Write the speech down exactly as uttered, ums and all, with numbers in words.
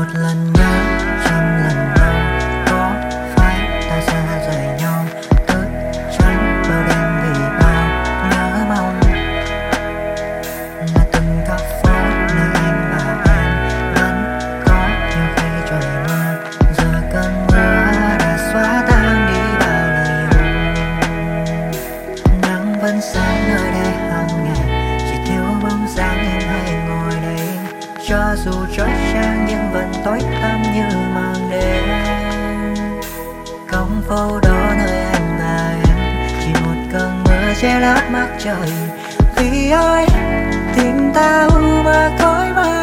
lần nhớ trăm lần đau, có phải ta sẽ rời nhau thức trắng bao đêm vì bao nhớ mong. Là từng góc phố nơi anh và em vẫn có nhiều khi trời mưa, giờ cơn mưa đã xóa tan đi bao lời ru. Nắng vẫn sáng nơi đây hàng ngày, chỉ thiếu bóng dáng em hay ngồi đây. Cho dù trót trang nhưng vẫn tối tăm như màn đêm. Cổng phố đó nơi anh và em, chỉ một cơn mưa che lấp mắt trời. Vì ai tình ta u mà khói bay.